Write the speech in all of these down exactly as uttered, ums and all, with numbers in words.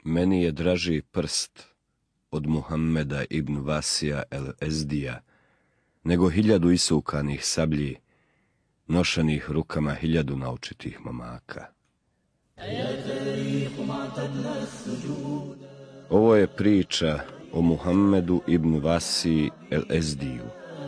Meni je draži prst od Muhammeda ibn Vasija el-Ezdija, nego hiljadu isukanih sablji, nošenih rukama hiljadu naučitih momaka. Ovo je priča o Muhammedu ibn Vasiji el-Ezdiju.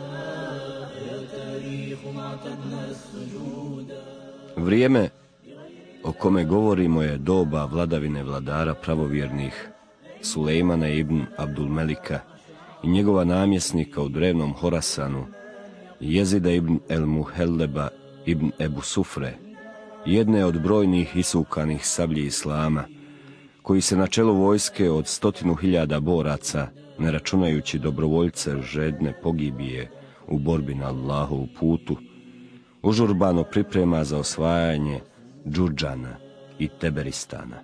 Vrijeme o kome govorimo je doba vladavine vladara pravovjernih Sulejmana ibn Abdulmelika i njegova namjesnika u drevnom Horasanu, Jezida ibn el-Muhelleba ibn Ebu Sufre, jedne od brojnih isukanih sablji Islama, koji se na čelu vojske od stotinu hiljada boraca, ne računajući dobrovoljce žedne pogibije u borbi na Allahovu putu, užurbano priprema za osvajanje Đurđana i Teberistana.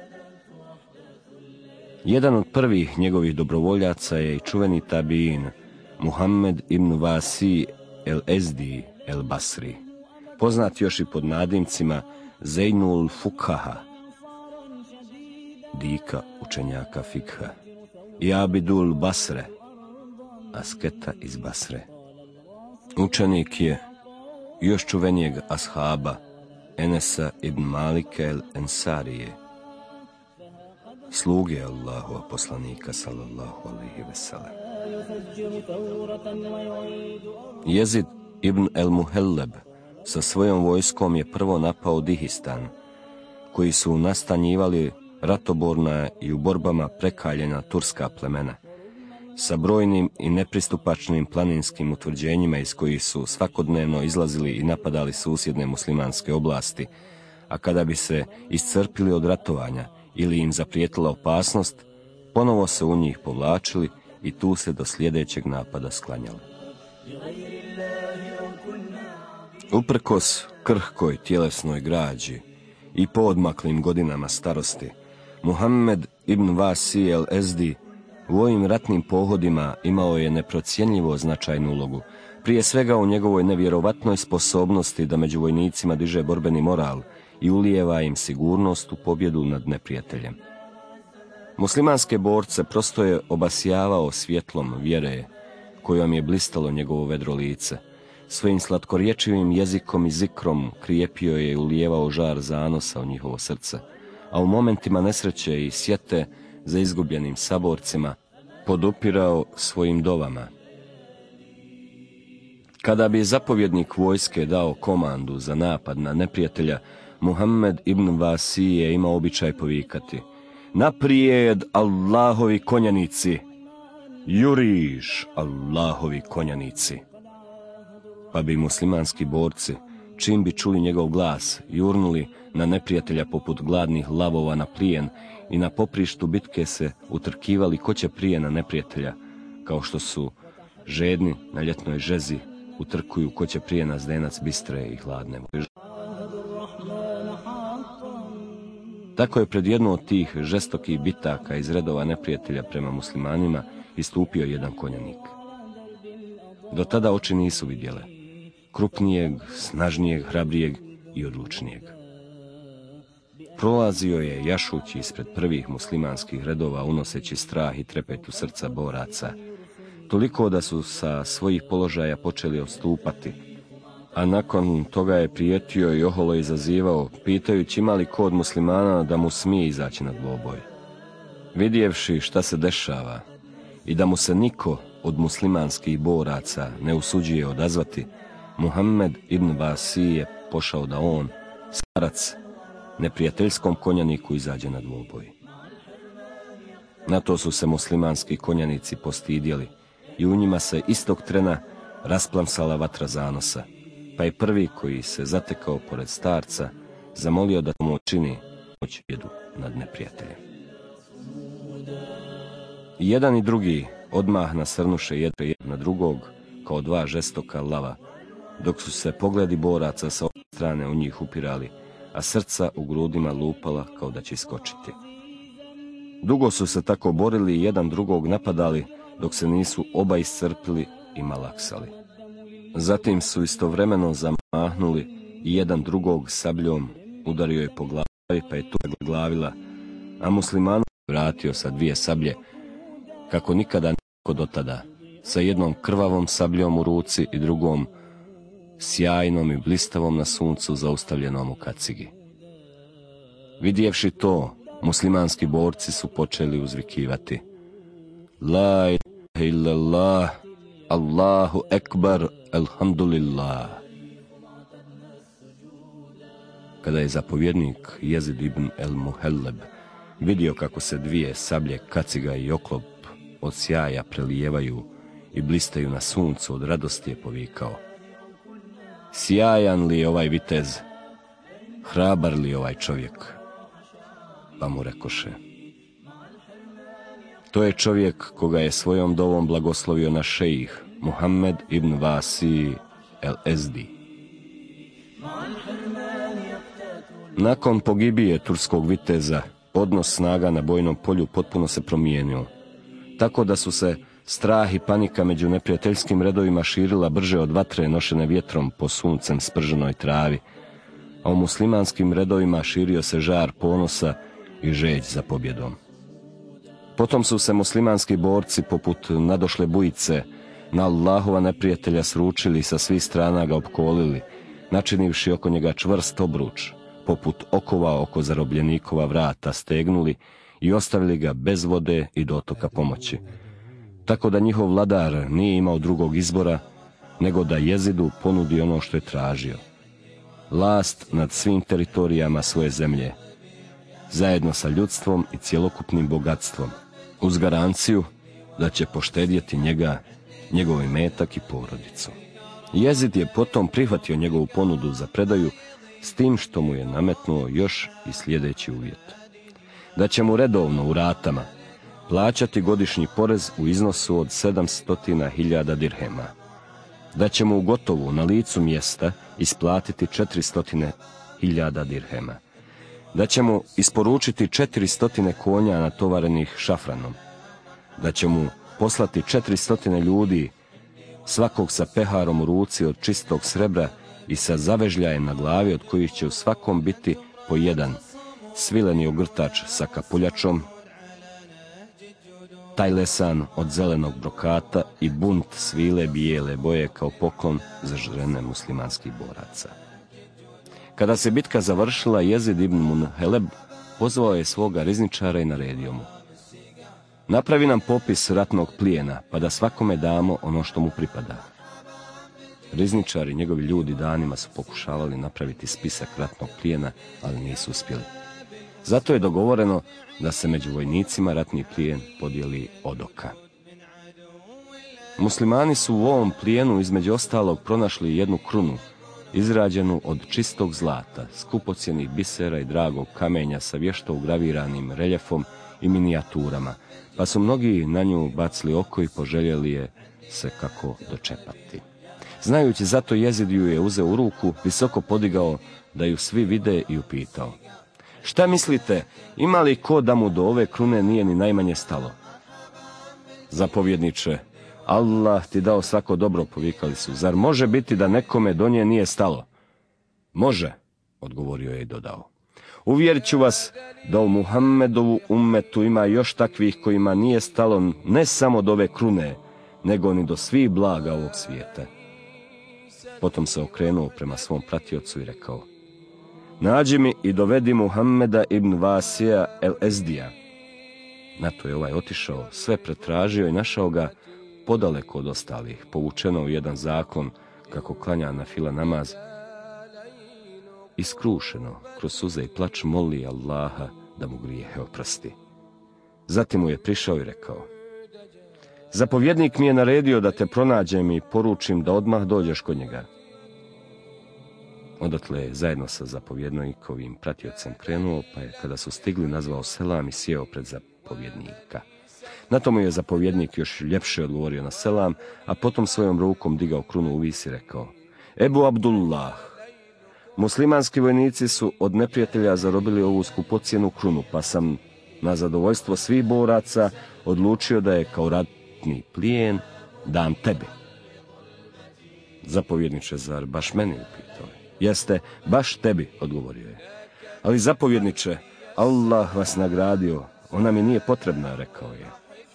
Jedan od prvih njegovih dobrovoljaca je i čuveni tabiin Muhammed ibn Vasij el-Ezdi el-Basri, poznat još i pod nadimcima Zejnul Fukaha, dika učenjaka fikha, i Abidul Basre, asketa iz Basre. Učenik je još čuvenijeg ashaba Enesa ibn Malika el-Ensarije, sluge Allahova poslanika sallallahu alejhi ve sellem. Jezid ibn el-Muhelleb sa svojom vojskom je prvo napao Dihistan, koji su nastanjivali ratoborna i u borbama prekaljena turska plemena, sa brojnim i nepristupačnim planinskim utvrđenjima iz kojih su svakodnevno izlazili i napadali susjedne muslimanske oblasti, a kada bi se iscrpili od ratovanja ili im zaprijetila opasnost, ponovo se u njih povlačili i tu se do sljedećeg napada sklanjali. Uprkos krhkoj tjelesnoj građi i poodmaklim godinama starosti, Muhammed ibn Vasij el-Ezdi u ovim ratnim pohodima imao je neprocjenjivo značajnu ulogu, prije svega u njegovoj nevjerovatnoj sposobnosti da među vojnicima diže borbeni moral i ulijeva im sigurnost u pobjedu nad neprijateljem. Muslimanske borce prosto je obasjavao svjetlom vjere, kojom je blistalo njegovo vedro lice. Svojim slatkorječivim jezikom i zikrom krijepio je i ulijevao žar zanosa u njihovo srce, a u momentima nesreće i sjete za izgubljenim saborcima podupirao svojim dovama. Kada bi zapovjednik vojske dao komandu za napad na neprijatelja, Muhammed ibn Vasij je imao običaj povikati: "Naprijed, Allahovi konjanici! Juriš, Allahovi konjanici!" Pa bi muslimanski borci, čim bi čuli njegov glas, jurnuli na neprijatelja poput gladnih lavova na plijen i na poprištu bitke se utrkivali ko će prije na neprijatelja, kao što su žedni na ljetnoj žezi utrkuju ko će prije na zdenac bistre i hladne vode. Tako je pred jednu od tih žestokih bitaka iz redova neprijatelja prema muslimanima istupio jedan konjanik. Do tada oči nisu vidjele krupnijeg, snažnijeg, hrabrijeg i odlučnijeg. Prolazio je jašući ispred prvih muslimanskih redova, unoseći strah i trepet u srca boraca, toliko da su sa svojih položaja počeli odstupati, a nakon toga je prijetio i oholo izazivao, pitajući ima li ko od muslimana da mu smije izaći na dvoboj. Vidjevši šta se dešava i da mu se niko od muslimanskih boraca ne usuđuje odazvati, Muhammed ibn Vasij je pošao da on, starac, neprijateljskom konjaniku izađe na dvoboj. Na to su se muslimanski konjanici postidjeli i u njima se istog trena rasplamsala vatra zanosa, pa je prvi koji se zatekao pored starca zamolio da mu čini moć jedu nad neprijateljem. I jedan i drugi odmah nasrnuše jedan na drugog kao dva žestoka lava, dok su se pogledi boraca sa obje strane u njih upirali, a srca u grudima lupala kao da će iskočiti. Dugo su se tako borili i jedan drugog napadali, dok se nisu oba iscrpili i malaksali. Zatim su istovremeno zamahnuli i jedan drugog sabljom udario je po glavi, pa je tu glavila, a muslimanu vratio sa dvije sablje, kako nikada niko do tada, sa jednom krvavom sabljom u ruci i drugom sjajnom i blistavom na suncu zaustavljenom u kacigi. Vidjevši to, muslimanski borci su počeli uzvikivati: La ilaha illallah, Allahu ekbar, alhamdulillah. Kada je zapovjednik Jezid ibn el-Muhelleb vidio kako se dvije sablje, kaciga i oklop od sjaja prelijevaju i blistaju na suncu, od radosti je povikao: Sjajan li je ovaj vitez, hrabar li je ovaj čovjek? Pa mu rekoše: To je čovjek koga je svojom dovom blagoslovio naš šejih Muhammed ibn Vasi el-Ezdi. Nakon pogibije turskog viteza, odnos snaga na bojnom polju potpuno se promijenio, tako da su se strah i panika među neprijateljskim redovima širila brže od vatre nošene vjetrom po suncem sprženoj travi, a u muslimanskim redovima širio se žar ponosa i žeđ za pobjedom. Potom su se muslimanski borci poput nadošle bujice na Allahova neprijatelja sručili i sa svih strana ga opkolili, načinivši oko njega čvrst obruč, poput okova oko zarobljenikova vrata, stegnuli i ostavili ga bez vode i dotoka pomoći. Tako da njihov vladar nije imao drugog izbora nego da Jezidu ponudi ono što je tražio: vlast nad svim teritorijama svoje zemlje, zajedno sa ljudstvom i cjelokupnim bogatstvom, uz garanciju da će poštedjeti njega, njegov imetak i porodicu. Jezid je potom prihvatio njegovu ponudu za predaju, s tim što mu je nametnuo još i sljedeći uvjet: da će mu redovno u ratama plaćati godišnji porez u iznosu od sedamsto hiljada dirhema, da će mu u gotovu na licu mjesta isplatiti četiristo hiljada dirhema, da će mu isporučiti četiristo konja natovarenih šafranom, da će mu poslati četiristo ljudi, svakog sa peharom u ruci od čistog srebra i sa zavežljajem na glavi, od kojih će u svakom biti po jedan svileni ogrtač sa kapuljačom, tajlesan od zelenog brokata i bunt svile bijele boje kao poklon za žene muslimanskih boraca. Kada se bitka završila, Jezid ibn Muhelleb pozvao je svoga rizničara i naredio mu: napravi nam popis ratnog plijena, pa da svakome damo ono što mu pripada. Rizničar i njegovi ljudi danima su pokušavali napraviti spisak ratnog plijena, ali nisu uspjeli. Zato je dogovoreno da se među vojnicima ratni plijen podijeli od oka. Muslimani su u ovom plijenu između ostalog pronašli jednu krunu, izrađenu od čistog zlata, skupocjenih bisera i dragog kamenja sa vješto ugraviranim reljefom i minijaturama, pa su mnogi na nju bacili oko i poželjeli je se kako dočepati. Znajući zato, Jezid ju je uzeo u ruku, visoko podigao da ju svi vide i upitao: šta mislite, ima li ko da mu do ove krune nije ni najmanje stalo? Zapovjedniče, Allah ti dao svako dobro, povikali su. Zar može biti da nekome do nje nije stalo? Može, odgovorio je i dodao: uvjerit ću vas da u Muhammedovu ummetu ima još takvih kojima nije stalo ne samo do ove krune, nego ni do svih blaga ovog svijeta. Potom se okrenuo prema svom pratiocu i rekao: nađi mi i dovedi Muhammeda ibn Vasija el-Ezdija. Na to je ovaj otišao, sve pretražio i našao ga podaleko od ostalih, povučeno u jedan zaklon kako klanja na fila namaz. Iskrušeno, kroz suze i plač moli Allaha da mu grijehe oprosti. Zatim mu je prišao i rekao: zapovjednik mi je naredio da te pronađem i poručim da odmah dođeš kod njega. Odatle je zajedno sa zapovjednikovim pratiocem krenuo, pa je kada su stigli nazvao selam i sjeo pred zapovjednika. Na tomu je zapovjednik još ljepše odgovorio na selam, a potom svojom rukom digao krunu u vis i rekao: Ebu Abdullah, muslimanski vojnici su od neprijatelja zarobili ovu skupocjenu krunu, pa sam na zadovoljstvo svih boraca odlučio da je kao ratni plijen dam tebi. Zapovjedniče, zar baš meni, upitao je. Jeste, baš tebi, odgovorio je. Ali zapovjedniče, Allah vas nagradio, ona mi nije potrebna, rekao je.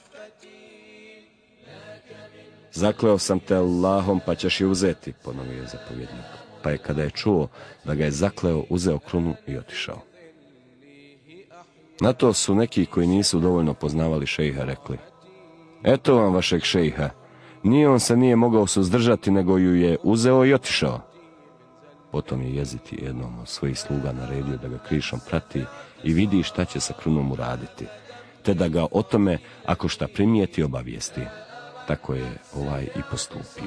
Zakleo sam te Allahom, pa ćeš je uzeti, ponovio je zapovjednik. Pa je kada je čuo da ga je zakleo, uzeo krunu i otišao. Na to su neki koji nisu dovoljno poznavali šejha rekli: eto vam vašeg šejha, nije on se nije mogao suzdržati, nego ju je uzeo i otišao. Potom je Jezid jednom od svojih sluga naredio da ga krišom prati i vidi šta će sa krunom uraditi, te da ga o tome, ako šta primijeti, obavijesti. Tako je ovaj i postupio.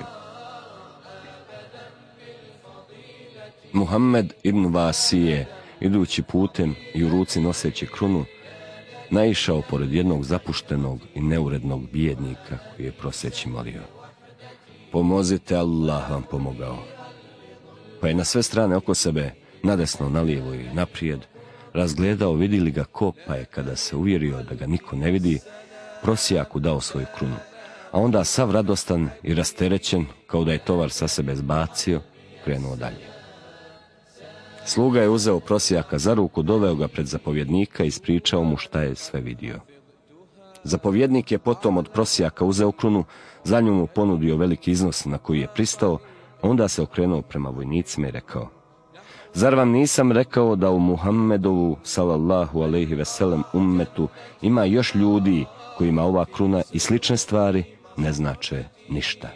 Muhammed ibn Vasije, idući putem i u ruci noseći krunu, naišao pored jednog zapuštenog i neurednog bijednika koji je proseći molio: pomozite, Allah vam pomogao. Pa je na sve strane oko sebe, nadesno, nalijevo i naprijed, razgledao vidi li ga ko, pa je kada se uvjerio da ga niko ne vidi, prosjaku dao svoju krunu, a onda sav radostan i rasterećen, kao da je tovar sa sebe zbacio, krenuo dalje. Sluga je uzeo prosjaka za ruku, doveo ga pred zapovjednika i ispričao mu šta je sve vidio. Zapovjednik je potom od prosjaka uzeo krunu, za nju mu ponudio veliki iznos na koji je pristao, a onda se okrenuo prema vojnicima i rekao: zar vam nisam rekao da u Muhammedovu sallallahu alejhi ve sellem ummetu ima još ljudi kojima ova kruna i slične stvari ne znače ništa?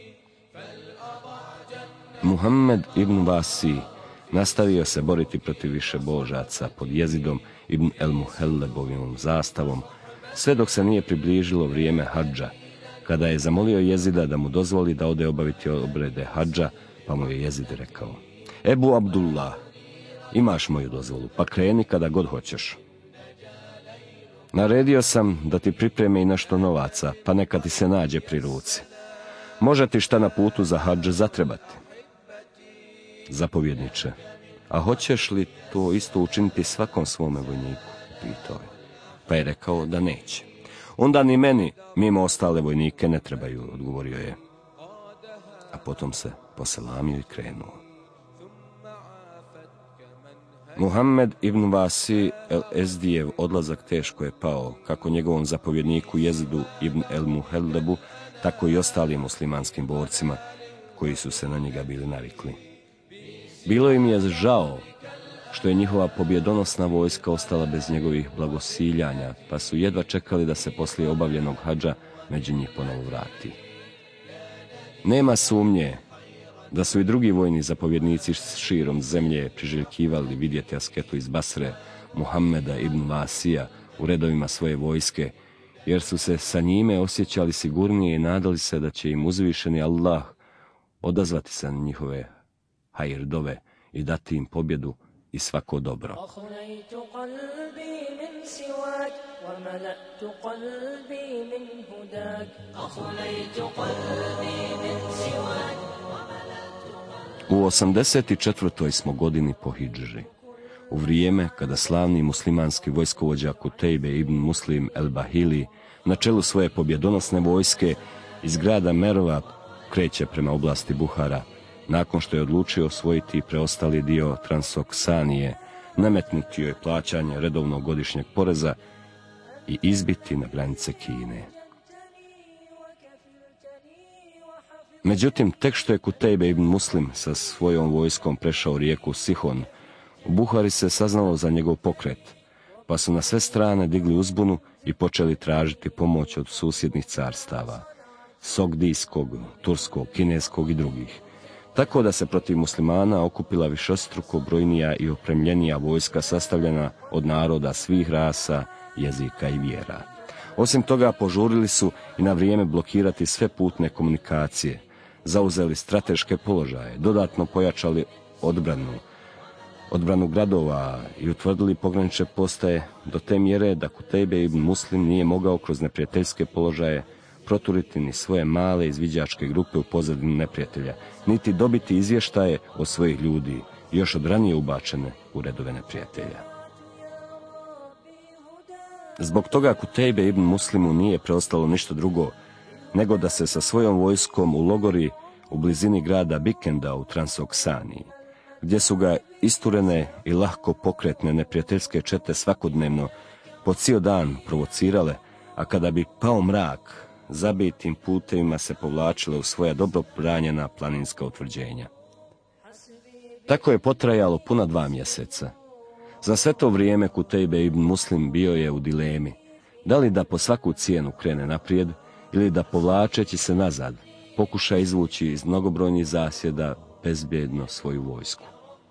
Muhammed ibn Vasi nastavio se boriti protiv više božaca pod Jezidom ibn el-Muhellebovom zastavom, sve dok se nije približilo vrijeme hadža, kada je zamolio Jezida da mu dozvoli da ode obaviti obrede hadža, pa mu je Jezid rekao: Ebu Abdullah, imaš moju dozvolu, pa kreni kada god hoćeš. Naredio sam da ti pripreme i nešto novaca, pa neka ti se nađe pri ruci. Može ti šta na putu za hadž zatrebati? Zapovjedniče, a hoćeš li to isto učiniti svakom svome vojniku? Pitao je. Pa je rekao da neće. Onda ni meni, mimo ostale vojnike, ne trebaju, odgovorio je. A potom se poselamio i krenuo. Muhammed ibn Vasi el-Ezdijev odlazak teško je pao, kako njegovom zapovjedniku Jezidu ibn el-Muhellebu, tako i ostalim muslimanskim borcima koji su se na njega bili navikli. Bilo im je žao što je njihova pobjedonosna vojska ostala bez njegovih blagosiljanja, pa su jedva čekali da se poslije obavljenog hadža među njih ponovo vrati. Nema sumnje da su i drugi vojni zapovjednici širom zemlje priželjkivali vidjeti asketu iz Basre, Muhammeda ibn Vasija, u redovima svoje vojske, jer su se sa njime osjećali sigurnije i nadali se da će im uzvišeni Allah odazvati se na njihove hajr dove i dati im pobjedu i svako dobro. U osamdeset četvrtoj smo godini po hidžri, u vrijeme kada slavni muslimanski vojskovođa Kutejbe ibn Muslim el-Bahili na čelu svoje pobjedonosne vojske iz grada Merova kreće prema oblasti Buhara, nakon što je odlučio osvojiti preostali dio Transoksanije, nametnuti joj plaćanje redovnog godišnjeg poreza i izbiti na granice Kine. Međutim, tek što je Kutejbe ibn Muslim sa svojom vojskom prešao rijeku Sihon, u Buhari se saznalo za njegov pokret, pa su na sve strane digli uzbunu i počeli tražiti pomoć od susjednih carstava, Sogdijskog, Turskog, Kineskog i drugih, tako da se protiv muslimana okupila višestruko brojnija i opremljenija vojska sastavljena od naroda svih rasa, jezika i vjera. Osim toga, požurili su i na vrijeme blokirati sve putne komunikacije, zauzeli strateške položaje, dodatno pojačali odbranu, odbranu gradova i utvrdili pogranične postaje do te mjere da Kutejbe ibn Muslim nije mogao kroz neprijateljske položaje proturiti ni svoje male izviđačke grupe u pozadinu neprijatelja, niti dobiti izvještaje od svojih ljudi, još od ranije ubačene u redove neprijatelja. Zbog toga Kutejbe ibn Muslimu nije preostalo ništa drugo, nego da se sa svojom vojskom ulogori u blizini grada Bikenda u Transoksaniji, gdje su ga isturene i lahko pokretne neprijateljske čete svakodnevno po cijel dan provocirale, a kada bi pao mrak, zabitim putevima se povlačile u svoja dobro branjena planinska utvrđenja. Tako je potrajalo puna dva mjeseca. Za sve to vrijeme Kutejbe ibn Muslim bio je u dilemi, da li da po svaku cijenu krene naprijed ili da povlačeći se nazad pokuša izvući iz mnogobrojnih zasjeda bezbjedno svoju vojsku.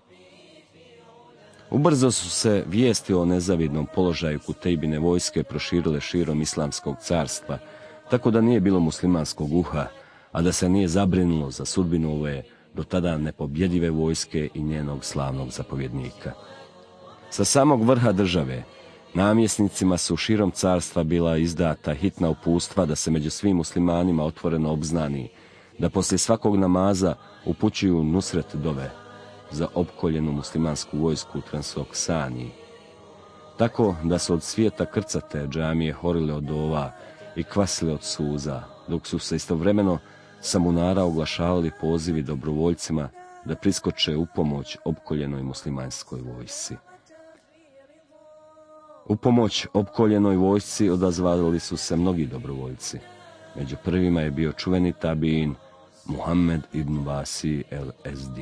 Ubrzo su se vijesti o nezavidnom položaju Kutejbine vojske proširile širom islamskog carstva, tako da nije bilo muslimanskog uha, a da se nije zabrinulo za sudbinu ove do tada nepobjedive vojske i njenog slavnog zapovjednika. Sa samog vrha države, namjesnicima su širom carstva bila izdata hitna upustva da se među svim muslimanima otvoreno obznani, da poslije svakog namaza upućuju nusret dove za opkoljenu muslimansku vojsku u Transoksaniji. Tako da su od svijeta krcate džamije horile od dova i kvasile od suza, dok su se istovremeno sa munara oglašavali pozivi dobrovoljcima da priskoče u pomoć opkoljenoj muslimanskoj vojsci. U pomoć opkoljenoj vojsci odazvali su se mnogi dobrovoljci. Među prvima je bio čuveni tabin Muhammed ibn Vasi el-Ezdi.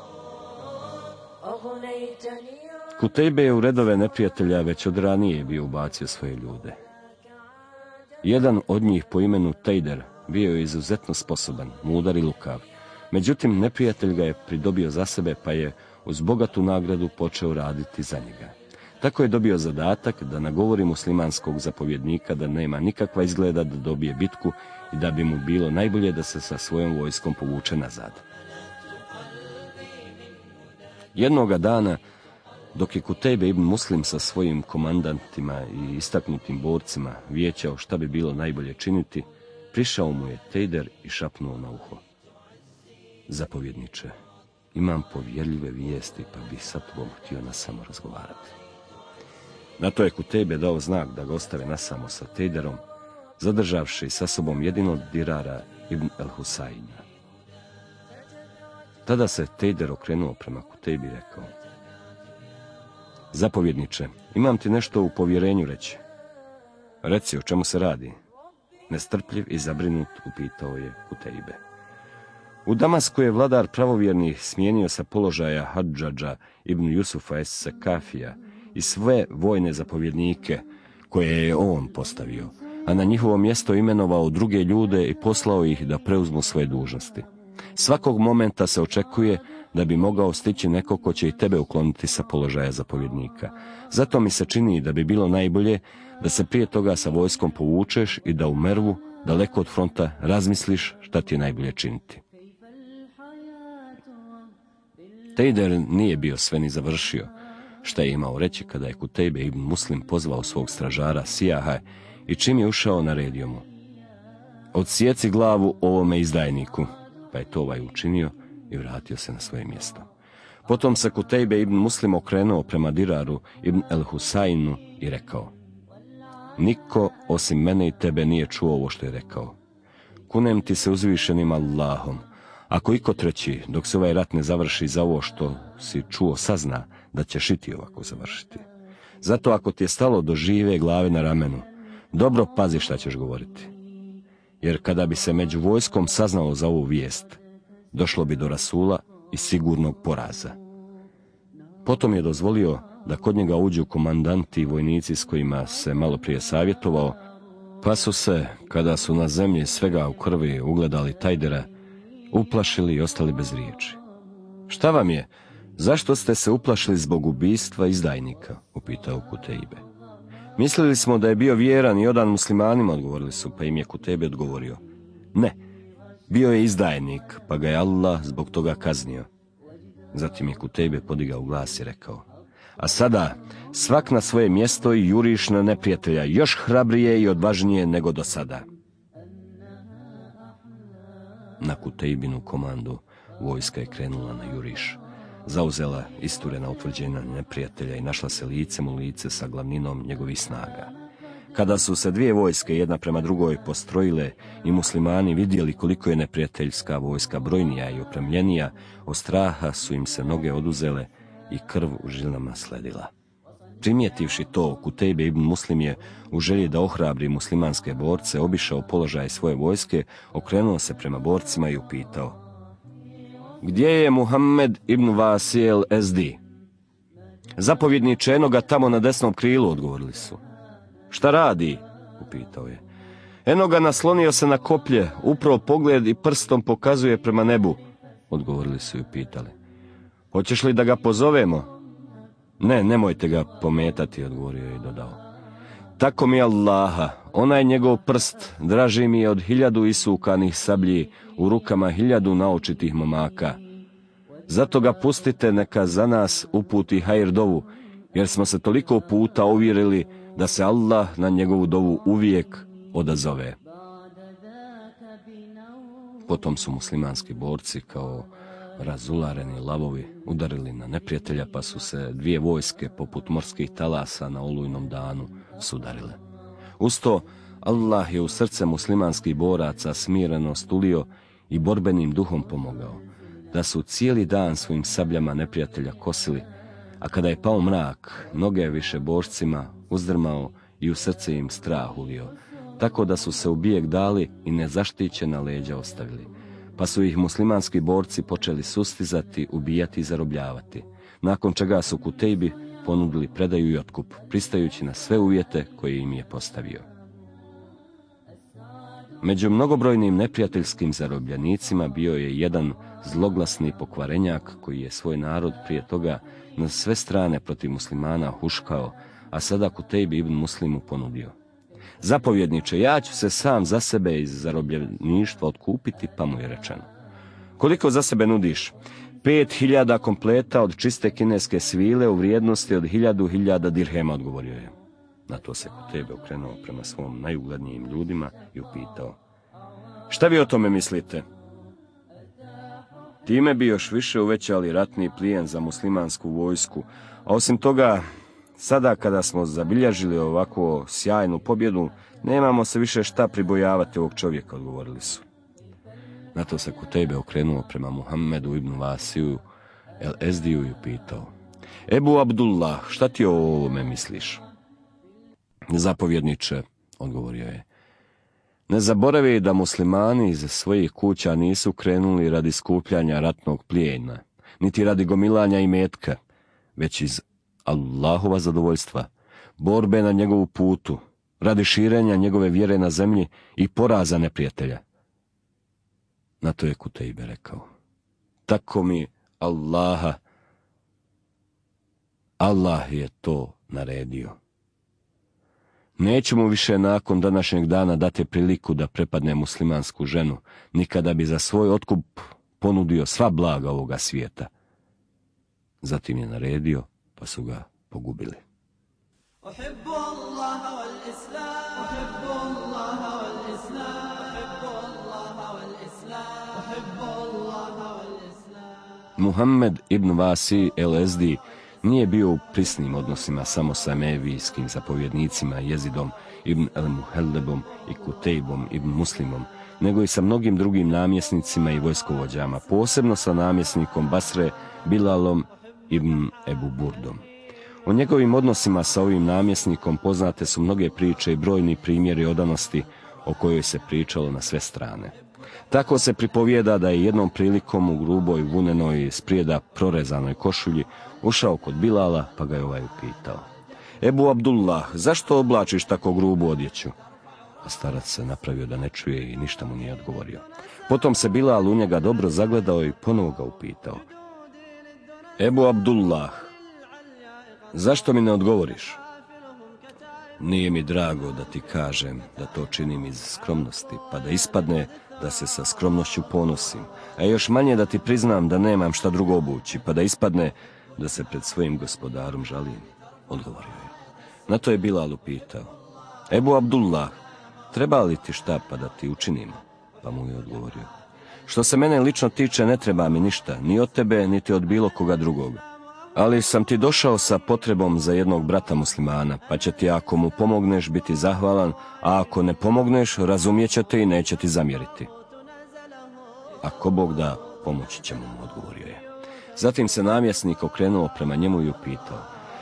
Kutejbe je u redove neprijatelja već od ranije bio ubacio svoje ljude. Jedan od njih po imenu Tejder bio je izuzetno sposoban, mudar i lukav. Međutim, neprijatelj ga je pridobio za sebe, pa je uz bogatu nagradu počeo raditi za njega. Tako je dobio zadatak da nagovori muslimanskog zapovjednika da nema nikakva izgleda da dobije bitku i da bi mu bilo najbolje da se sa svojom vojskom povuče nazad. Jednoga dana, dok je Kutejbe ibn Muslim sa svojim komandantima i istaknutim borcima vijećao šta bi bilo najbolje činiti, prišao mu je Tejder i šapnuo na uho. Zapovjedniče, imam povjerljive vijesti, pa bi sa tobom htio nasamo razgovarati. Na to je Kutejbe dao znak da ga ostave nasamo sa Tejderom, zadržavši sa sobom jedino Dirara ibn el-Husajna. Tada se Tejder okrenuo prema Kutejbi i rekao: Zapovjedniče, imam ti nešto u povjerenju reći. Reci, o čemu se radi? Nestrpljiv i zabrinut upitao je Kutejbe. U Damasku je vladar pravovjernih smijenio sa položaja Hadžadža ibn Jusufa es-Sekafija i sve vojne zapovjednike koje je on postavio, a na njihovo mjesto imenovao druge ljude i poslao ih da preuzmu svoje dužnosti. Svakog momenta se očekuje da bi mogao stići neko ko će i tebe ukloniti sa položaja zapovjednika. Zato mi se čini da bi bilo najbolje da se prije toga sa vojskom povučeš i da u Mervu, daleko od fronta, razmisliš šta ti je najbolje činiti. Tejder nije bio sve ni završio šta je imao reći kada je Kutejbe ibn Muslim pozvao svog stražara Sijaha i čim je ušao naredio mu: Odsjeci glavu ovome izdajniku. Pa je to ovaj učinio i vratio se na svoje mjesto. Potom se Kutejbe ibn Muslim okrenuo prema Diraru ibn el-Husajnu i rekao: Niko osim mene i tebe nije čuo ovo što je rekao. Kunem ti se uzvišenim Allahom, ako iko treći, dok se ovaj rat ne završi, za ovo što si čuo sazna, da ćeš i ti ovako završiti. Zato ako ti je stalo do žive glave na ramenu, dobro pazi šta ćeš govoriti. Jer kada bi se među vojskom saznalo za ovu vijest, došlo bi do rasula i sigurnog poraza. Potom je dozvolio da kod njega uđu komandanti i vojnici s kojima se malo prije savjetovao, pa su se, kada su na zemlji svega u krvi ugledali Tajdera, uplašili i ostali bez riječi. Šta vam je? Zašto ste se uplašili zbog ubistva izdajnika? Upitao Kutejbe. Mislili smo da je bio vjeran i odan muslimanima, odgovorili su, pa im je Kutejbe odgovorio: Ne, bio je izdajnik, pa ga je Allah zbog toga kaznio. Zatim je Kutejbe podigao glas i rekao: A sada, svak na svoje mjesto i juriš na neprijatelja, još hrabrije i odvažnije nego do sada. Na Kutejbinu komandu vojska je krenula na juriš. Zauzela isturena utvrđenja neprijatelja i našla se licem u lice sa glavninom njegovih snaga. Kada su se dvije vojske jedna prema drugoj postrojile i muslimani vidjeli koliko je neprijateljska vojska brojnija i opremljenija, od straha su im se noge oduzele i krv u žilama sledila. Primijetivši to, Kutejbe ibn Muslim je, u želji da ohrabri muslimanske borce, obišao položaj svoje vojske, okrenuo se prema borcima i upitao: Gdje je Muhammed ibn Vasi el-Ezdi? Zapovjedniče, eno ga tamo na desnom krilu, odgovorili su. Šta radi? Upitao je. Eno ga naslonio se na koplje, upravo pogled i prstom pokazuje prema nebu, odgovorili su i upitali. Hoćeš li da ga pozovemo? Ne, nemojte ga pometati, odgovorio je i dodao. Tako mi Allaha, onaj njegov prst draži mi je od hiljadu isukanih sablji u rukama hiljadu naočitih momaka. Zato ga pustite neka za nas uputi hajr dovu, jer smo se toliko puta uvjerili da se Allah na njegovu dovu uvijek odazove. Potom su muslimanski borci kao razulareni lavovi udarili na neprijatelja, pa su se dvije vojske poput morskih talasa na olujnom danu sudarile. Uz to, Allah je u srce muslimanskih boraca smireno stulio i borbenim duhom pomogao, da su cijeli dan svojim sabljama neprijatelja kosili, a kada je pao mrak, noge je više borcima uzdrmao i u srce im strah ulio, tako da su se u bijeg dali i nezaštićena leđa ostavili. Pa su ih muslimanski borci počeli sustizati, ubijati i zarobljavati, nakon čega su Kutejbi ponudili predaju i otkup, pristajući na sve uvjete koje im je postavio. Među mnogobrojnim neprijateljskim zarobljenicima bio je jedan zloglasni pokvarenjak koji je svoj narod prije toga na sve strane protiv muslimana huškao, a sada Kutejbi ibn Muslimu ponudio. Zapovjedniče, ja ću se sam za sebe iz zarobljeništva otkupiti, pa mu je rečeno. Koliko za sebe nudiš? Pet hiljada kompleta od čiste kineske svile u vrijednosti od hiljadu hiljada dirhema, odgovorio je. Na to se Kutejbe okrenuo prema svom najuglednijim ljudima i upitao. Šta vi o tome mislite? Time bi još više uvećali ratni plijen za muslimansku vojsku, a osim toga, sada kada smo zabilježili ovako sjajnu pobjedu, nemamo se više šta pribojavati ovog čovjeka, odgovorili su. Na to se Kutejbe okrenuo prema Muhammedu ibn Vasiju el-Ezdiju i upitao. Ebu Abdullah, šta ti o ovome misliš? Zapovjedniče, odgovorio je. Ne zaboravi da muslimani iz svojih kuća nisu krenuli radi skupljanja ratnog plijena, niti radi gomilanja imetka, već iz Allahova zadovoljstva, borbe na njegovu putu, radi širenja njegove vjere na zemlji i poraza neprijatelja. Na to je Kutejbe rekao. Tako mi Allaha, Allah je to naredio. Neću mu više nakon današnjeg dana dati priliku da prepadne muslimansku ženu, nikada bi za svoj otkup ponudio sva blaga ovoga svijeta. Zatim je naredio, pa su ga pogubili. Muhammed ibn Vasi el-Ezdi nije bio u prisnim odnosima samo sa emevijskim zapovjednicima Jezidom ibn el-Muhellebom i Kutejbom ibn Muslimom, nego i sa mnogim drugim namjesnicima i vojskovođama, posebno sa namjesnikom Basre Bilalom ibn Ebu Burdom. O njegovim odnosima sa ovim namjesnikom poznate su mnoge priče i brojni primjeri odanosti o kojoj se pričalo na sve strane. Tako se pripovijeda da je jednom prilikom u gruboj vunenoj sprijeda prorezanoj košulji ušao kod Bilala, pa ga je ovaj upitao. Ebu Abdullah, zašto oblačiš tako grubu odjeću? A starac se napravio da ne čuje i ništa mu nije odgovorio. Potom se Bilal u njega dobro zagledao i ponovo ga upitao. Ebu Abdullah, zašto mi ne odgovoriš? Nije mi drago da ti kažem da to činim iz skromnosti, pa da ispadne da se sa skromnošću ponosim, a još manje da ti priznam da nemam šta drugo obući, pa da ispadne da se pred svojim gospodarom žalim, odgovorio je. Na to je Bilal upitao. Ebu Abdullah, treba li ti šta pa da ti učinimo? Pa mu je odgovorio. Što se mene lično tiče, ne treba mi ništa, ni od tebe, niti od bilo koga drugoga. Ali sam ti došao sa potrebom za jednog brata muslimana, pa će ti ako mu pomogneš biti zahvalan, a ako ne pomogneš, razumijet će te i neće ti zamjeriti. Ako Bog da, pomoći ćemo mu, odgovorio je. Zatim se namjesnik okrenuo prema njemu i upitao.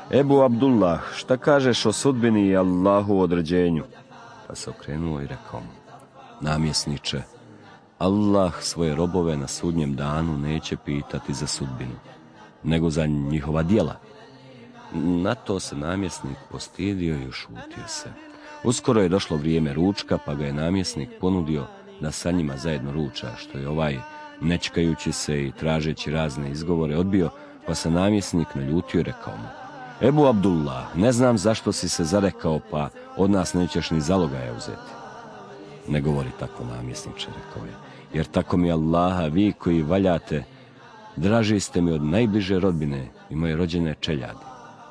Ebu Abdullah, šta kažeš o sudbini i Allahu određenju? Pa se okrenuo i rekao mu, namjesniče, Allah svoje robove na sudnjem danu neće pitati za sudbinu, nego za njihova djela. Na to se namjesnik postidio i ušutio se. Uskoro je došlo vrijeme ručka, pa ga je namjesnik ponudio da sa njima zajedno ruča, što je ovaj, nečkajući se i tražeći razne izgovore, odbio, pa se namjesnik naljutio i rekao mu, Ebu Abdullah, ne znam zašto si se zarekao, pa od nas nećeš ni zalogaja uzeti. Ne govori tako, namjesniče, rekao je, jer tako mi Allaha, vi koji valjate, draži ste mi od najbliže rodbine i moje rođene čeljadi.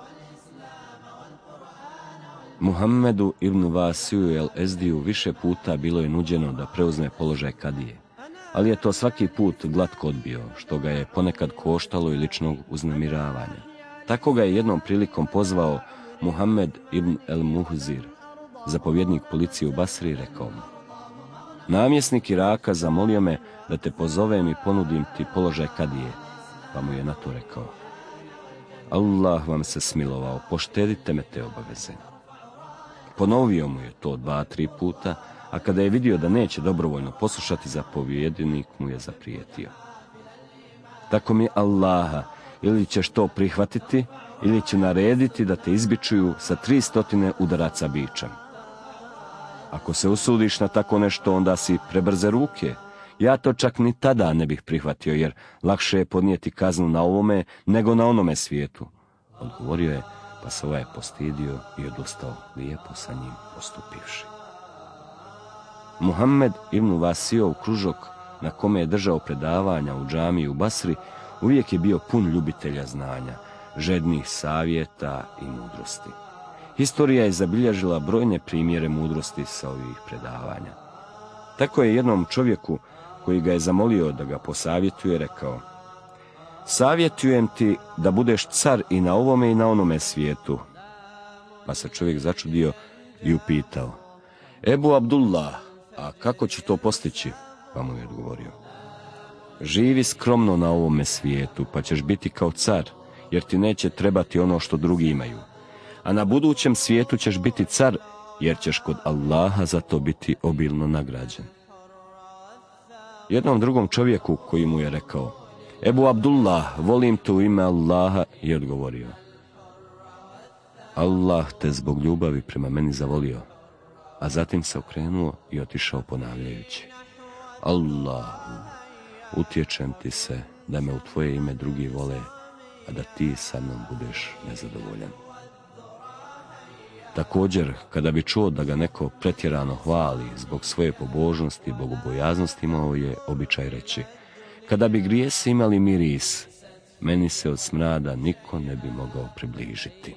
Muhammedu ibn Vasiju el Ezdiju više puta bilo je nuđeno da preuzme položaj kadije, ali je to svaki put glatko odbio, što ga je ponekad koštalo i ličnog uznemiravanja. Tako ga je jednom prilikom pozvao Muhammed ibn el Muhzir, zapovjednik policije u Basri, i rekao mu, namjesnik Iraka zamolio me da te pozovem i ponudim ti položaj kadije, pa mu je na to rekao, Allah vam se smilovao, poštedite me te obaveze. Ponovio mu je to dva, tri puta, a kada je vidio da neće dobrovoljno poslušati, zapovjednik mu je zaprijetio. Tako mi Allaha, ili ćeš to prihvatiti, ili ću narediti da te izbičuju sa tri stotine udaraca bičem. Ako se usudiš na tako nešto, onda si prebrze ruke. Ja to čak ni tada ne bih prihvatio, jer lakše je podnijeti kaznu na ovome nego na onome svijetu. Odgovorio je, pa se ovaj postidio i odustao, lijepo sa njim postupivši. Muhammed ibn Vasijov kružok, na kome je držao predavanja u džamiji u Basri, uvijek je bio pun ljubitelja znanja, žednih savjeta i mudrosti. Historija je zabilježila brojne primjere mudrosti sa ovih predavanja. Tako je jednom čovjeku, koji ga je zamolio da ga posavjetuje, rekao, savjetujem ti da budeš car i na ovome i na onome svijetu. Pa se čovjek začudio i upitao, Ebu Abdullah, a kako ću to postići? Pa mu je odgovorio, živi skromno na ovome svijetu, pa ćeš biti kao car, jer ti neće trebati ono što drugi imaju. A na budućem svijetu ćeš biti car, jer ćeš kod Allaha za to biti obilno nagrađen. Jednom drugom čovjeku koji mu je rekao, Ebu Abdullah, volim te u ime Allaha, je odgovorio, Allah te zbog ljubavi prema meni zavolio, a zatim se okrenuo i otišao ponavljajući, Allahu, utječem ti se da me u tvoje ime drugi vole, a da ti sa mnom budeš nezadovoljan. Također, kada bi čuo da ga neko pretjerano hvali zbog svoje pobožnosti i bogobojaznosti, imao je običaj reći, kada bi grijesi imali miris, meni se od smrada niko ne bi mogao približiti.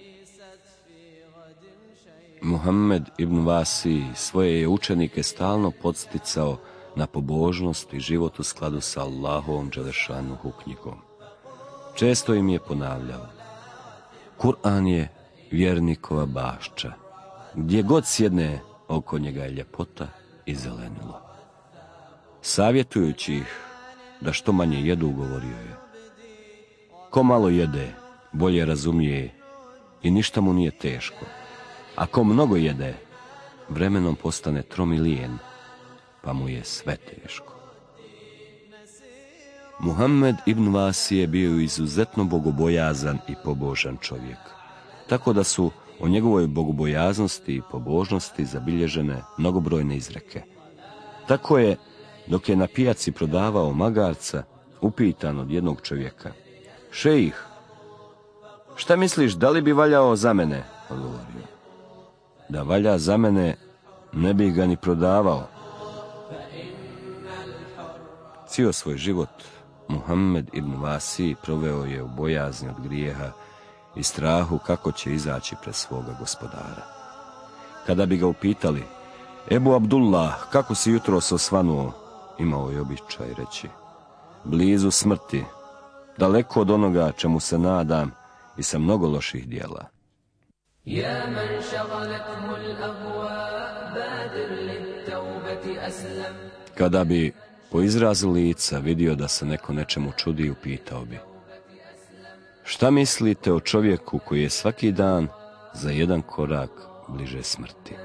Muhammed ibn Vasi svoje je učenike stalno podsticao na pobožnost i život u skladu sa Allahovom dželešanuhu knjigom. Često im je ponavljao, Kur'an je vjernikova bašča, gdje god sjedne, oko njega je ljepota i zelenilo. Savjetujući ih da što manje jedu, govorio je, ko malo jede, bolje razumije i ništa mu nije teško, a ko mnogo jede, vremenom postane trom i lijen, pa mu je sve teško. Muhammed ibn Vasi je bio izuzetno bogobojazan i pobožan čovjek, tako da su o njegovoj bogobojaznosti i pobožnosti zabilježene mnogobrojne izreke. Tako je, dok je na pijaci prodavao magarca, upitan od jednog čovjeka, šejih, šta misliš, da li bi valjao za mene? Odgovorio, da valja za mene, ne bih ga ni prodavao. Cijel svoj život Muhammed ibn Vasi proveo je u bojazni od grijeha i strahu kako će izaći pred svoga gospodara. Kada bi ga upitali, Ebu Abdullah, kako si jutros osvanuo, imao je običaj reći, blizu smrti, daleko od onoga čemu se nadam i sa mnogo loših dijela. Kada bi po izrazu lica vidio da se neko nečemu čudi, upitao bi, Šta mislite o čovjeku koji je svaki dan za jedan korak bliže smrti?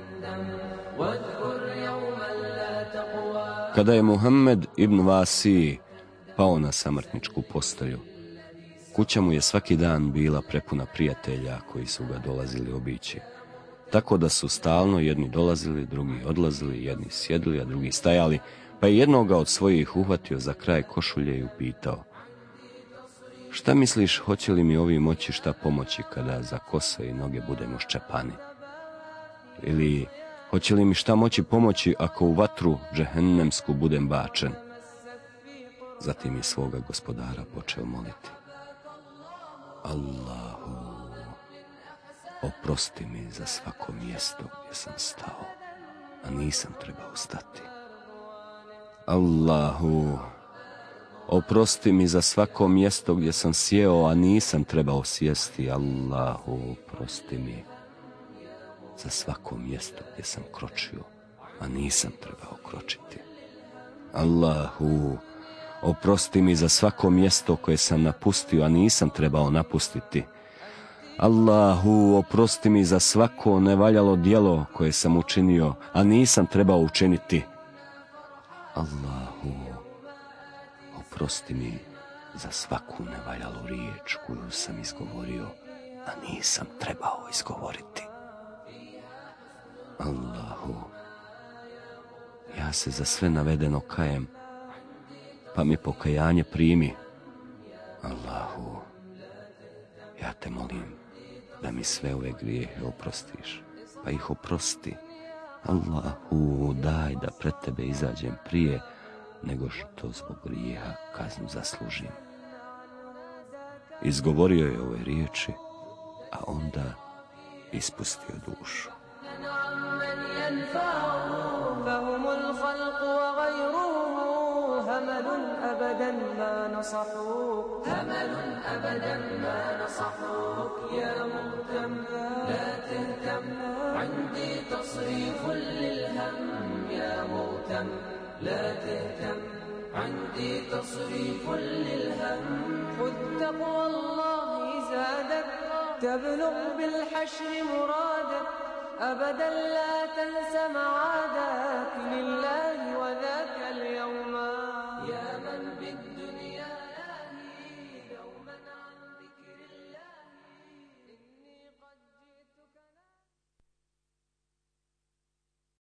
Kada je Muhammed ibn Vasi pao na samrtničku postelju, kuća mu je svaki dan bila prepuna prijatelja koji su ga dolazili obići. Tako da su stalno jedni dolazili, drugi odlazili, jedni sjedili, a drugi stajali, pa je jednoga od svojih uhvatio za kraj košulje i upitao: šta misliš, hoće li mi ovi moći šta pomoći kada za kose i noge budemo ščepani? Ili hoće li mi šta moći pomoći ako u vatru džehennemsku budem bačen? Zatim je svoga gospodara počeo moliti: Allahu, oprosti mi za svako mjesto gdje sam stao, a nisam trebao stati. Allahu, oprosti mi za svako mjesto gdje sam sjeo, a nisam trebao sjesti. Allahu, oprosti mi za svako mjesto gdje sam kročio, a nisam trebao kročiti. Allahu, oprosti mi za svako mjesto koje sam napustio, a nisam trebao napustiti. Allahu, oprosti mi za svako nevaljalo djelo koje sam učinio, a nisam trebao učiniti. Allahu, oprosti mi za svaku nevaljalu riječ koju sam izgovorio, a nisam trebao izgovoriti. Allahu, ja se za sve navedeno kajem, pa mi pokajanje primi. Allahu, ja te molim da mi sve ove grijehe oprostiš, pa ih oprosti. Allahu, daj da pred tebe izađem prije nego što zbog grijeha kaznu zaslužim. Izgovorio je ove riječi, a onda ispustio dušu. فهم الخلق وغيره همل أبدا ما نصحوك همل أبدا ما نصحوك يا مهتم لا تهتم عندي تصريف للهم يا مهتم لا تهتم عندي تصريف للهم خذ تقوى الله زادك تبلغ بالحشر مرادك أبدا لا تنس معادك لله